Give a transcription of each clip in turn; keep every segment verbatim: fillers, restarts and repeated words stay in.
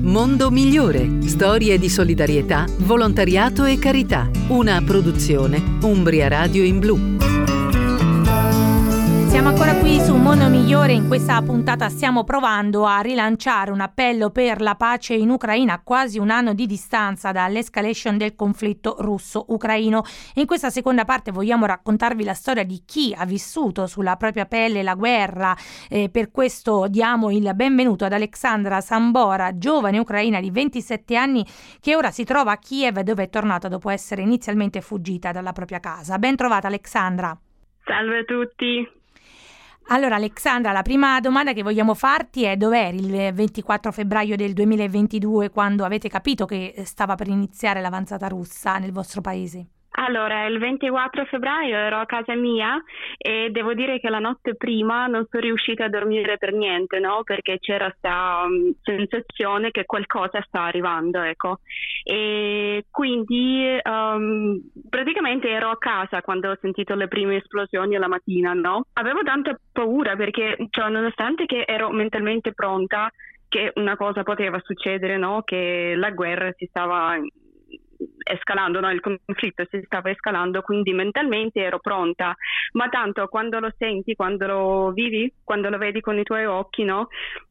Mondo Migliore. Storie di solidarietà, volontariato e carità. Una produzione Umbria Radio in Blu. Siamo ancora qui su Mondo Migliore. In questa puntata stiamo provando a rilanciare un appello per la pace in Ucraina a quasi un anno di distanza dall'escalation del conflitto russo-ucraino. In questa seconda parte vogliamo raccontarvi la storia di chi ha vissuto sulla propria pelle la guerra. Eh, per questo diamo il benvenuto ad Alexandra Sambora, giovane ucraina di ventisette anni che ora si trova a Kiev, dove è tornata dopo essere inizialmente fuggita dalla propria casa. Ben trovata, Alexandra. Salve a tutti. Allora Alexandra, la prima domanda che vogliamo farti è: dov'eri il ventiquattro febbraio del duemilaventidue quando avete capito che stava per iniziare l'avanzata russa nel vostro paese? Allora, il ventiquattro febbraio ero a casa mia e devo dire che la notte prima non sono riuscita a dormire per niente, no? Perché c'era questa um, sensazione che qualcosa sta arrivando, ecco. E quindi um, praticamente ero a casa quando ho sentito le prime esplosioni la mattina, no? Avevo tanta paura perché, cioè, nonostante che ero mentalmente pronta che una cosa poteva succedere, no? Che la guerra si stava escalando, no? Il conflitto si stava escalando, quindi mentalmente ero pronta, ma tanto quando lo senti, quando lo vivi, quando lo vedi con i tuoi occhi, no?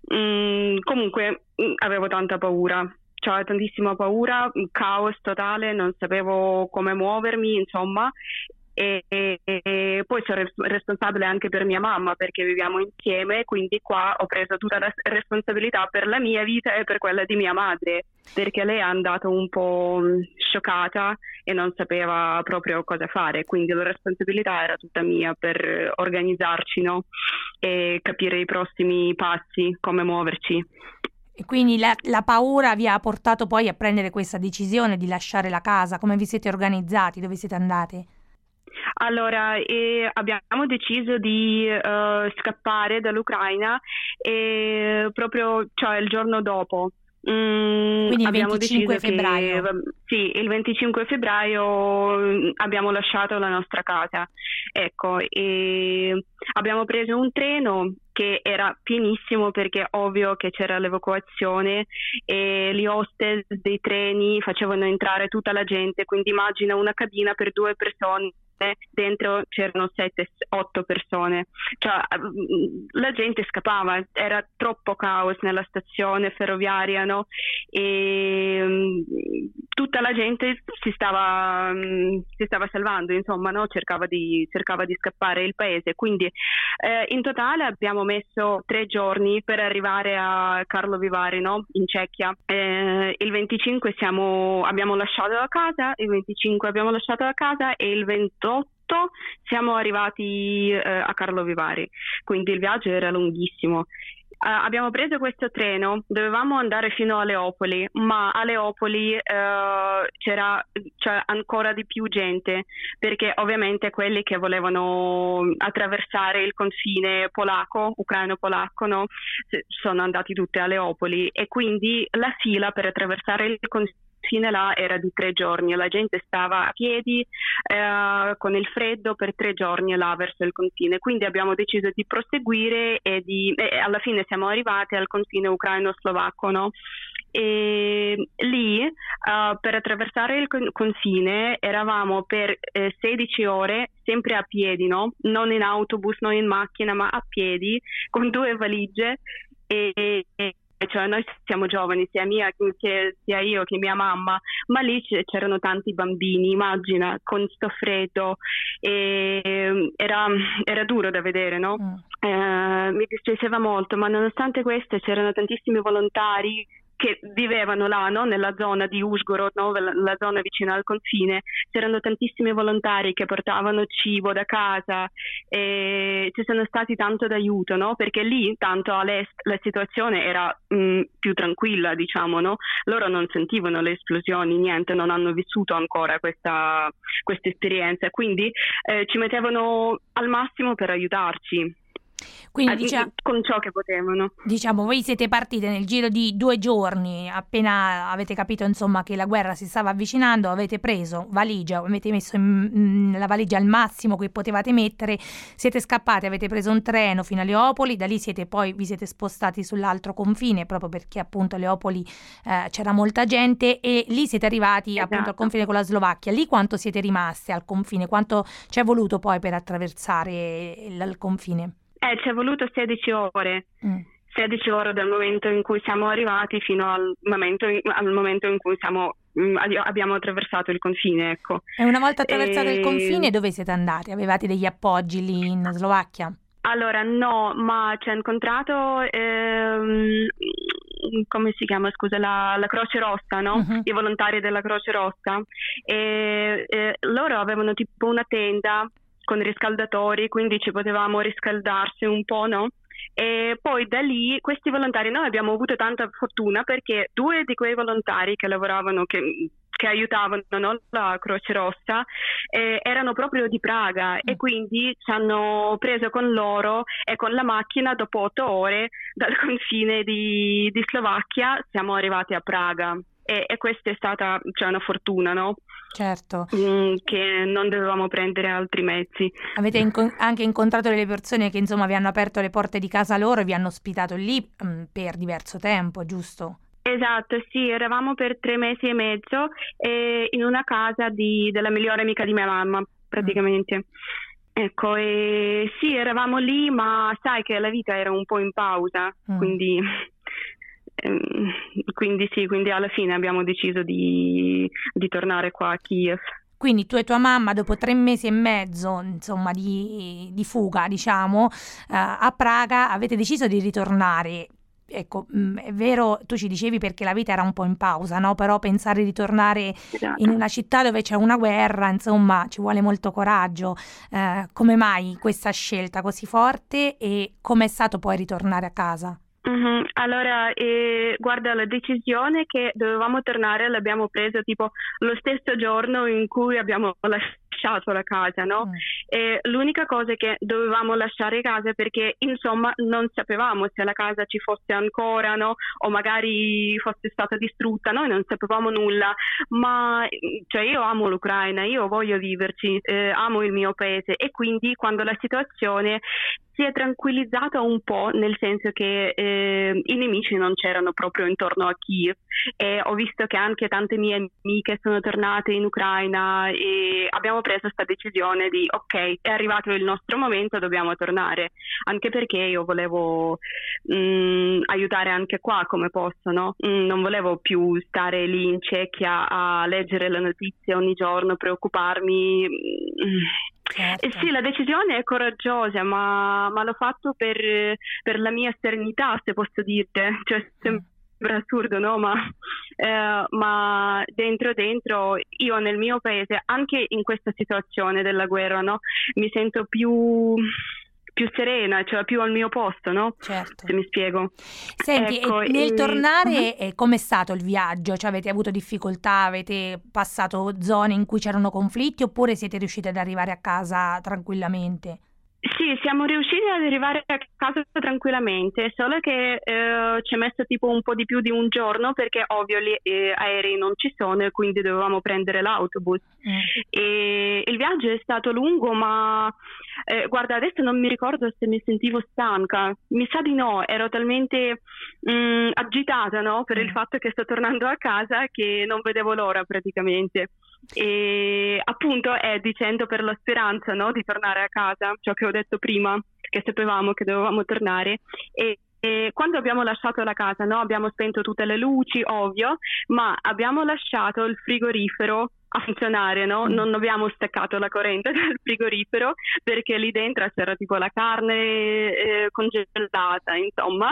Mm, comunque mm, avevo tanta paura, cioè tantissima paura, caos totale, non sapevo come muovermi, insomma. E, e, e poi sono responsabile anche per mia mamma perché viviamo insieme, quindi qua ho preso tutta la responsabilità per la mia vita e per quella di mia madre, perché lei è andata un po' scioccata e non sapeva proprio cosa fare, quindi la responsabilità era tutta mia per organizzarci, no? E capire i prossimi passi, come muoverci. E quindi la, la paura vi ha portato poi a prendere questa decisione di lasciare la casa? Come vi siete organizzati? Dove siete andate? Allora, eh, abbiamo deciso di uh, scappare dall'Ucraina e proprio, cioè, il giorno dopo. Mm, Quindi il abbiamo venticinque febbraio. Che, sì, il venticinque febbraio abbiamo lasciato la nostra casa. Ecco, e abbiamo preso un treno che era pienissimo perché ovvio che c'era l'evacuazione e gli hostess dei treni facevano entrare tutta la gente, quindi immagina una cabina per due persone. Dentro c'erano sette otto persone, cioè la gente scappava, era troppo caos nella stazione ferroviaria, no? E um, tutta la gente si stava um, si stava salvando, insomma, no? Cercava di cercava di scappare il paese, quindi eh, in totale abbiamo messo tre giorni per arrivare a Karlovy Vary, no? In Cecchia. Eh, il venticinque siamo abbiamo lasciato la casa, il venticinque abbiamo lasciato la casa e il ventotto siamo arrivati eh, a Karlovy Vary, quindi il viaggio era lunghissimo. Uh, abbiamo preso questo treno, dovevamo andare fino a Leopoli, ma a Leopoli uh, c'era cioè, ancora di più gente, perché ovviamente quelli che volevano attraversare il confine polacco, ucraino-polacco, no? sono andati tutti a Leopoli e quindi la fila per attraversare il confine fine là era di tre giorni, la gente stava a piedi eh, con il freddo per tre giorni là verso il confine, quindi abbiamo deciso di proseguire e, di, e alla fine siamo arrivati al confine ucraino-slovacco, no? E lì uh, per attraversare il confine eravamo per eh, sedici ore sempre a piedi, no? Non in autobus, non in macchina, ma a piedi con due valigie e, e cioè noi siamo giovani, sia mia che sia io che mia mamma, ma lì c'erano tanti bambini, immagina, con sto freddo e era, era duro da vedere, no? Mm. Eh, mi dispiaceva molto, ma nonostante questo c'erano tantissimi volontari che vivevano là, no? Nella zona di Užhorod, no? la, la zona vicina al confine, c'erano tantissimi volontari che portavano cibo da casa e ci sono stati tanto d'aiuto, no? Perché lì, tanto all'est, la situazione era mh, più tranquilla, diciamo, no? Loro non sentivano le esplosioni, niente, non hanno vissuto ancora questa, questa esperienza, quindi eh, ci mettevano al massimo per aiutarci. Quindi diciamo, con ciò che potevano. Diciamo, voi siete partite nel giro di due giorni, appena avete capito insomma che la guerra si stava avvicinando, avete preso valigia, avete messo in, in, la valigia al massimo che potevate mettere, siete scappati, avete preso un treno fino a Leopoli, da lì siete poi vi siete spostati sull'altro confine, proprio perché appunto a Leopoli eh, c'era molta gente, e lì siete arrivati esatto. appunto al confine con la Slovacchia. Lì quanto siete rimasti al confine? Quanto ci è voluto poi per attraversare il, il confine? Eh, ci è voluto sedici ore, mm. sedici ore dal momento in cui siamo arrivati fino al momento in, al momento in cui siamo, mh, abbiamo attraversato il confine, ecco. E una volta attraversato e... il confine, dove siete andati? Avevate degli appoggi lì in Slovacchia? Allora, no, ma ci ha incontrato, ehm, come si chiama, scusa, la, la Croce Rossa, no? Uh-huh. I volontari della Croce Rossa. E, e loro avevano tipo una tenda con riscaldatori, quindi ci potevamo riscaldarsi un po', no? E poi da lì questi volontari, noi abbiamo avuto tanta fortuna perché due di quei volontari che lavoravano, che, che aiutavano, no, la Croce Rossa, eh, erano proprio di Praga mm. e quindi ci hanno preso con loro e con la macchina dopo otto ore dal confine di, di Slovacchia siamo arrivati a Praga. E, e questa è stata, cioè, una fortuna, no? Certo. Mm, che non dovevamo prendere altri mezzi. Avete inco- anche incontrato delle persone che insomma vi hanno aperto le porte di casa loro e vi hanno ospitato lì mh, per diverso tempo, giusto? Esatto, sì, eravamo per tre mesi e mezzo eh, in una casa di, della migliore amica di mia mamma, praticamente. Mm. Ecco, e sì, eravamo lì, ma sai che la vita era un po' in pausa, mm. quindi... Quindi sì, quindi alla fine abbiamo deciso di, di tornare qua a Kiev. Quindi tu e tua mamma, dopo tre mesi e mezzo, insomma, di, di fuga, diciamo, uh, a Praga, avete deciso di ritornare. Ecco, mh, è vero, tu ci dicevi perché la vita era un po' in pausa, no? Però pensare di tornare esatto. in una città dove c'è una guerra, insomma, ci vuole molto coraggio. Uh, come mai questa scelta così forte e com'è stato poi ritornare a casa? Mm-hmm. Allora, eh, guarda, la decisione che dovevamo tornare l'abbiamo presa tipo lo stesso giorno in cui abbiamo lasciato la casa, no? Mm. E l'unica cosa è che dovevamo lasciare casa perché insomma non sapevamo se la casa ci fosse ancora, no? O magari fosse stata distrutta, noi non sapevamo nulla, ma cioè io amo l'Ucraina, io voglio viverci, eh, amo il mio paese, e quindi quando la situazione si è tranquillizzata un po', nel senso che eh, i nemici non c'erano proprio intorno a Kiev, e ho visto che anche tante mie amiche sono tornate in Ucraina e abbiamo preso questa decisione di ok, è arrivato il nostro momento, dobbiamo tornare, anche perché io volevo mh, aiutare anche qua come posso, no? Mh, non volevo più stare lì in Cechia a leggere le notizie ogni giorno, preoccuparmi. Mh. Certo. Eh sì, la decisione è coraggiosa, ma, ma l'ho fatto per, per la mia serenità, se posso dirti. Cioè, sembra assurdo, no? Ma, eh, ma dentro dentro io nel mio paese, anche in questa situazione della guerra, no? Mi sento più... più serena, cioè più al mio posto, no? Certo. Se mi spiego. Senti, ecco, e nel e... tornare uh-huh. com'è stato il viaggio? Cioè avete avuto difficoltà, avete passato zone in cui c'erano conflitti oppure siete riusciti ad arrivare a casa tranquillamente? Sì, siamo riusciti ad arrivare a casa tranquillamente, solo che eh, ci è messo tipo un po' di più di un giorno perché ovvio gli eh, aerei non ci sono e quindi dovevamo prendere l'autobus. Mm. E il viaggio è stato lungo, ma eh, guarda, adesso non mi ricordo se mi sentivo stanca, mi sa di no, ero talmente mh, agitata, no? Per mm. il fatto che sto tornando a casa che non vedevo l'ora praticamente. E appunto è dicendo per la speranza, no, di tornare a casa, ciò che ho detto prima, che sapevamo che dovevamo tornare, e, e quando abbiamo lasciato la casa, no, abbiamo spento tutte le luci, ovvio, ma abbiamo lasciato il frigorifero a funzionare, no? Non abbiamo staccato la corrente dal frigorifero perché lì dentro c'era tipo la carne eh, congelata, insomma.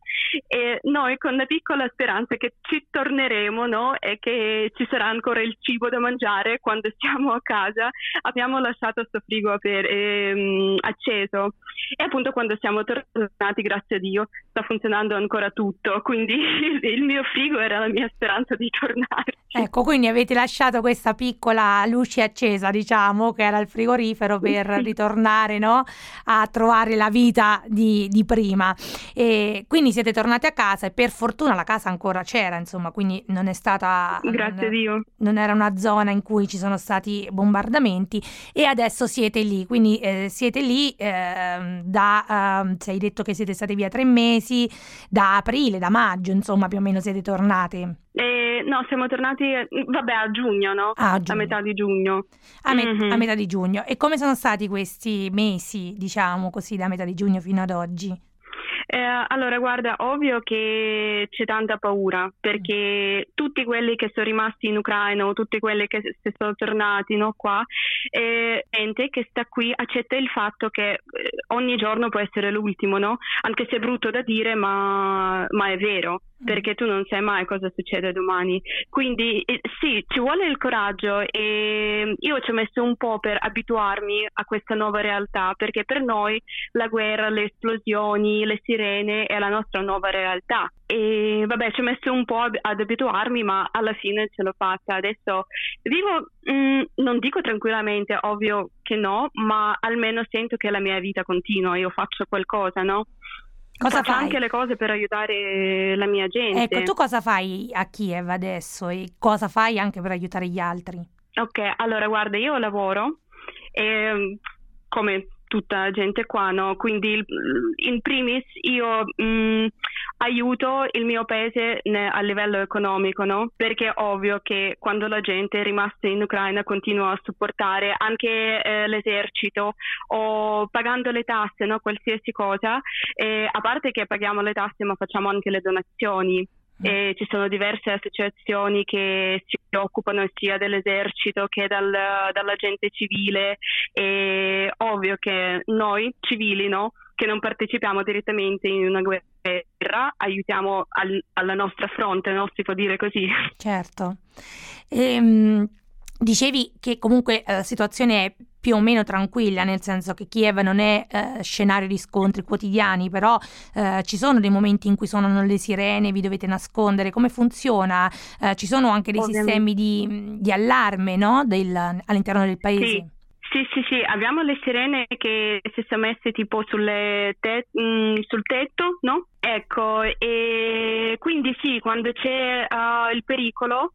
E noi con la piccola speranza che ci torneremo, no? E che ci sarà ancora il cibo da mangiare quando siamo a casa, abbiamo lasciato sto frigo per, ehm, acceso, e appunto quando siamo tornati, grazie a Dio, sta funzionando ancora tutto, quindi il mio frigo era la mia speranza di tornare. Ecco, quindi avete lasciato questa piccola luce accesa, diciamo, che era il frigorifero, per ritornare, no, a trovare la vita di, di prima. E quindi siete tornati a casa e per fortuna la casa ancora c'era, insomma, quindi non è stata... Grazie a non, Dio. non era una zona in cui ci sono stati bombardamenti e adesso siete lì, quindi eh, siete lì eh, da... Eh, sei detto che siete stati via tre mesi, da aprile, da maggio, insomma, più o meno siete tornate. Eh, no, siamo tornati, vabbè, a giugno, no? Ah, a giugno. A metà di giugno. A, me- Mm-hmm. a metà di giugno. E come sono stati questi mesi, diciamo così, da metà di giugno fino ad oggi? Eh, allora, guarda, ovvio che c'è tanta paura, perché tutti quelli che sono rimasti in Ucraina o tutti quelli che s- sono tornati, no, qua, eh, gente che sta qui accetta il fatto che eh, ogni giorno può essere l'ultimo, no? Anche se è brutto da dire, ma, ma è vero, perché tu non sai mai cosa succede domani. Quindi eh, sì, ci vuole il coraggio e io ci ho messo un po' per abituarmi a questa nuova realtà, perché per noi la guerra, le esplosioni, le sirene è la nostra nuova realtà. E vabbè, ci ho messo un po' ad abituarmi, ma alla fine ce l'ho fatta. Adesso vivo, mh, non dico tranquillamente, ovvio che no, ma almeno sento che la mia vita continua, io faccio qualcosa, no? Cosa Faccio fai? anche le cose per aiutare la mia gente. Ecco, tu cosa fai a Kiev adesso e cosa fai anche per aiutare gli altri? Ok, allora guarda, io lavoro e, come tutta la gente qua, no? Quindi in primis io mh, aiuto il mio paese ne, a livello economico, no? Perché è ovvio che quando la gente è rimasta in Ucraina continua a supportare anche eh, l'esercito o pagando le tasse, no? Qualsiasi cosa, e, a parte che paghiamo le tasse ma facciamo anche le donazioni. E ci sono diverse associazioni che si occupano sia dell'esercito che dal, dalla gente civile. E ovvio che noi civili, no, che non partecipiamo direttamente in una guerra, aiutiamo al, alla nostra fronte, no, si può dire così. Certo. Ehm, dicevi che comunque eh, la situazione è più o meno tranquilla, nel senso che Kiev non è eh, scenario di scontri quotidiani, però eh, ci sono dei momenti in cui suonano le sirene, vi dovete nascondere. Come funziona? Eh, ci sono anche dei Ovviamente. sistemi di, di allarme, no? Del, all'interno del paese? Sì. Sì, sì, sì, abbiamo le sirene che si sono messe tipo sulle te- mh, sul tetto, no? Ecco, e quindi sì, quando c'è uh, il pericolo,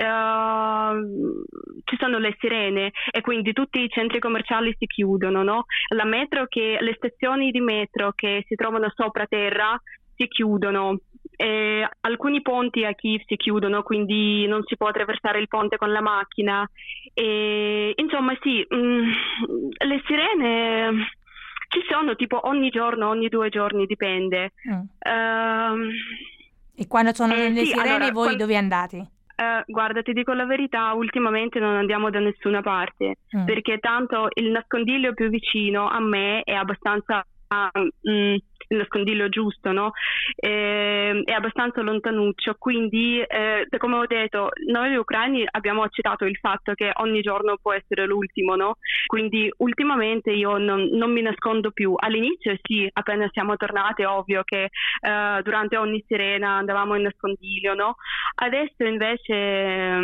Uh, ci sono le sirene e quindi tutti i centri commerciali si chiudono, no? La metro che, le stazioni di metro che si trovano sopra terra si chiudono. E alcuni ponti a Kiev si chiudono, quindi non si può attraversare il ponte con la macchina. E, insomma, sì, mh, le sirene ci sono tipo ogni giorno, ogni due giorni, dipende. Mm. Uh, e quando sono eh, le sì, sirene, allora, voi quando... dove andate? Uh, guarda, ti dico la verità, ultimamente non andiamo da nessuna parte, mm. perché tanto il nascondiglio più vicino a me è abbastanza uh, mm, il nascondiglio giusto, no? E, è abbastanza lontanuccio, quindi eh, come ho detto, noi ucraini abbiamo accettato il fatto che ogni giorno può essere l'ultimo, no? Quindi ultimamente io non, non mi nascondo più. All'inizio sì, appena siamo tornate, ovvio che eh, durante ogni sirena andavamo in nascondiglio, no? Adesso invece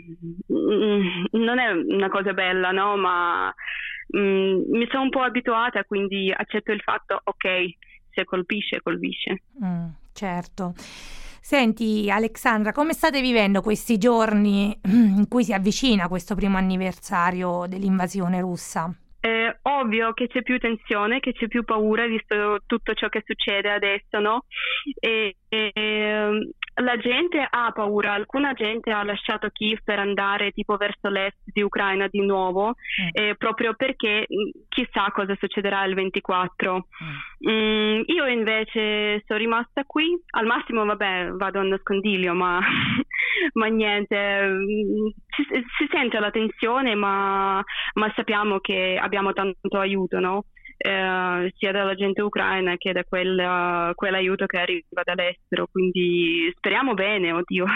mm, non è una cosa bella, no? Ma mm, mi sono un po' abituata, quindi accetto il fatto, ok, se colpisce, colpisce. Mm, certo. Senti Alexandra, come state vivendo questi giorni in cui si avvicina questo primo anniversario dell'invasione russa? È ovvio che c'è più tensione, che c'è più paura visto tutto ciò che succede adesso, no? E, e la gente ha paura, alcuna gente ha lasciato Kiev per andare tipo verso l'est di Ucraina di nuovo, mm. eh, proprio perché chissà cosa succederà il ventiquattro. Mm. Mm, io invece sono rimasta qui, al massimo vabbè vado a nascondiglio, ma, ma niente, si, si sente la tensione, ma, ma sappiamo che abbiamo tanto aiuto, no? Eh, sia dalla gente ucraina che da quel, uh, quell'aiuto che arriva dall'estero, quindi speriamo bene, oddio.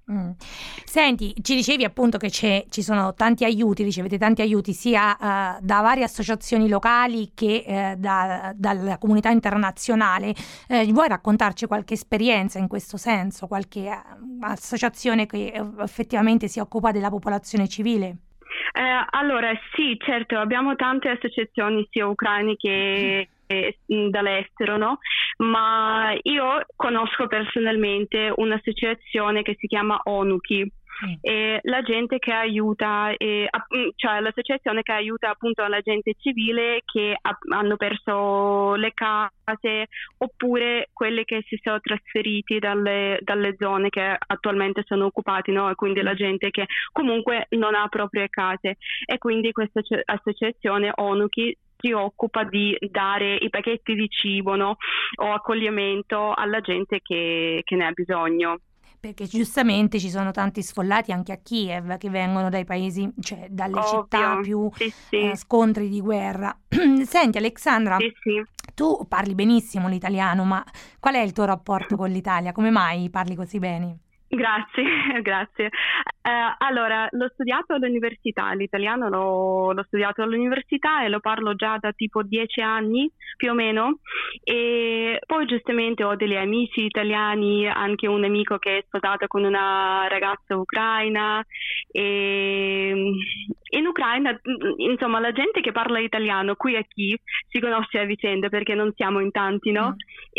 Mm. Senti, ci dicevi appunto che c'è, ci sono tanti aiuti, ricevete tanti aiuti sia uh, da varie associazioni locali che uh, da, dalla comunità internazionale. Eh, vuoi raccontarci qualche esperienza in questo senso, qualche uh, associazione che uh, effettivamente si occupa della popolazione civile? Eh, allora sì, certo, abbiamo tante associazioni sia ucraine che dall'estero, no? Ma io conosco personalmente un'associazione che si chiama ONUKI, mm. e la gente che aiuta, e, cioè l'associazione che aiuta appunto la gente civile che ha, hanno perso le case oppure quelli che si sono trasferiti dalle, dalle zone che attualmente sono occupati, no? E quindi la gente che comunque non ha proprie case, e quindi questa associazione ONUKI si occupa di dare i pacchetti di cibo, no? O accoglimento alla gente che, che ne ha bisogno. Perché giustamente ci sono tanti sfollati anche a Kiev che vengono dai paesi, cioè dalle Ovvio, città più sì, sì. Eh, scontri di guerra. Senti Alexandra, sì, sì. tu parli benissimo l'italiano, ma qual è il tuo rapporto con l'Italia? Come mai parli così bene? Grazie, grazie. Eh, allora, l'ho studiato all'università, l'italiano l'ho, l'ho studiato all'università e lo parlo già da tipo dieci anni più o meno, e poi giustamente ho degli amici italiani, anche un amico che è sposato con una ragazza ucraina, e in Ucraina, insomma, la gente che parla italiano qui a Kiev si conosce a vicenda perché non siamo in tanti, no? Mm.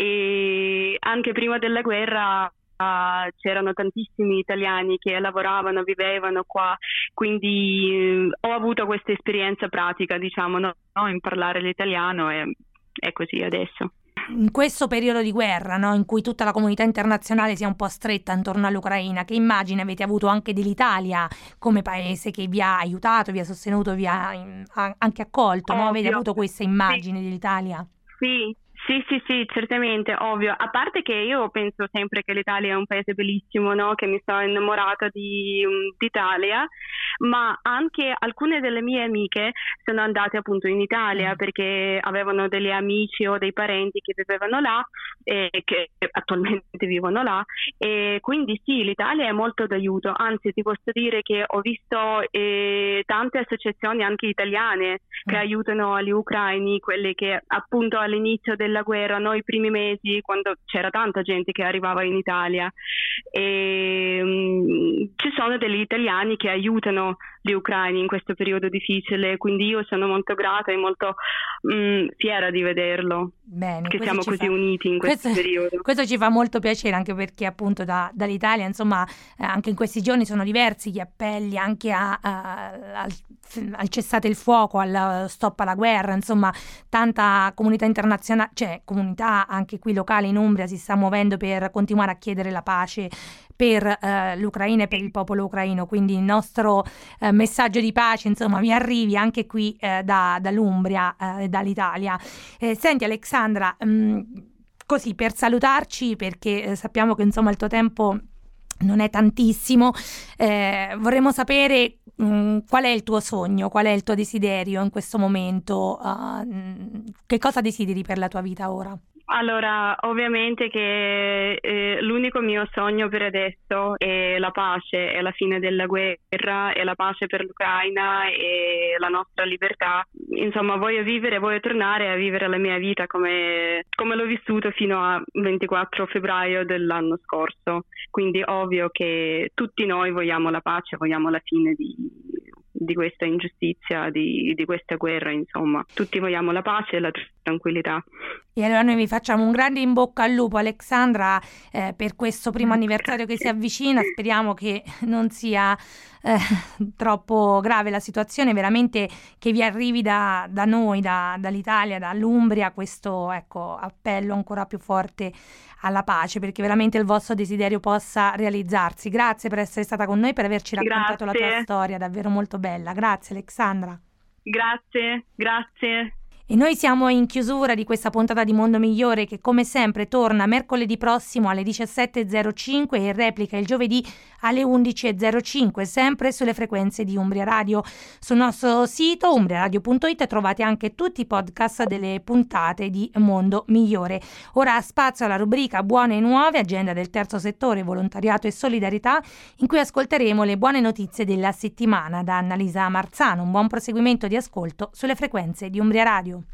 E anche prima della guerra Uh, c'erano tantissimi italiani che lavoravano, vivevano qua, quindi uh, ho avuto questa esperienza pratica, diciamo, no? in parlare l'italiano, e è così adesso. In questo periodo di guerra, no? in cui tutta la comunità internazionale si è un po' stretta intorno all'Ucraina, che immagini avete avuto anche dell'Italia come paese che vi ha aiutato, vi ha sostenuto, vi ha anche accolto, no? Avete avuto questa immagine sì. dell'Italia? Sì. Sì, sì, sì, certamente, ovvio. A parte che io penso sempre che l'Italia è un paese bellissimo, no? Che mi sono innamorata di, um, d'Italia, ma anche alcune delle mie amiche sono andate appunto in Italia mm. perché avevano degli amici o dei parenti che vivevano là e che attualmente vivono là, e quindi sì, l'Italia è molto d'aiuto. Anzi, ti posso dire che ho visto eh, tante associazioni anche italiane mm. che aiutano gli ucraini, quelli che appunto all'inizio della guerra, no, i primi mesi, quando c'era tanta gente che arrivava in Italia, e um, ci sono degli italiani che aiutano gli ucraini in questo periodo difficile, quindi io sono molto grata e molto um, fiera di vederlo. Bene, che siamo così fa... uniti in questo, questo periodo. Questo ci fa molto piacere, anche perché appunto da, dall'Italia, insomma, eh, anche in questi giorni sono diversi gli appelli anche a, a, al, al cessate il fuoco, al stop alla guerra, insomma, tanta comunità internazionale, cioè comunità anche qui locale in Umbria si sta muovendo per continuare a chiedere la pace per eh, l'Ucraina e per il popolo ucraino, quindi il nostro eh, messaggio di pace, insomma, mi arrivi anche qui eh, da, dall'Umbria e eh, dall'Italia. Eh, senti Alexandra, mh, così per salutarci, perché eh, sappiamo che insomma il tuo tempo non è tantissimo, eh, vorremmo sapere mh, qual è il tuo sogno, qual è il tuo desiderio in questo momento, uh, che cosa desideri per la tua vita ora? Allora, ovviamente che eh, l'unico mio sogno per adesso è la pace, è la fine della guerra, è la pace per l'Ucraina e la nostra libertà. Insomma, voglio vivere, voglio tornare a vivere la mia vita come, come l'ho vissuto fino a ventiquattro febbraio dell'anno scorso. Quindi ovvio che tutti noi vogliamo la pace, vogliamo la fine di... di questa ingiustizia, di, di questa guerra, insomma. Tutti vogliamo la pace e la tranquillità. E allora noi vi facciamo un grande in bocca al lupo, Alexandra, eh, per questo primo anniversario che si avvicina. Speriamo che non sia eh, troppo grave la situazione, veramente che vi arrivi da, da noi, da, dall'Italia, dall'Umbria, questo ecco appello ancora più forte alla pace, perché veramente il vostro desiderio possa realizzarsi. Grazie per essere stata con noi, per averci raccontato grazie. La tua storia, davvero molto bella. Grazie Alexandra. Grazie, grazie. E noi siamo in chiusura di questa puntata di Mondo Migliore, che come sempre torna mercoledì prossimo alle diciassette e zero cinque e in replica il giovedì alle undici e zero cinque, sempre sulle frequenze di Umbria Radio. Sul nostro sito umbriaradio punto it trovate anche tutti i podcast delle puntate di Mondo Migliore. Ora spazio alla rubrica Buone e Nuove, agenda del terzo settore, volontariato e solidarietà, in cui ascolteremo le buone notizie della settimana da Annalisa Marzano. Un buon proseguimento di ascolto sulle frequenze di Umbria Radio.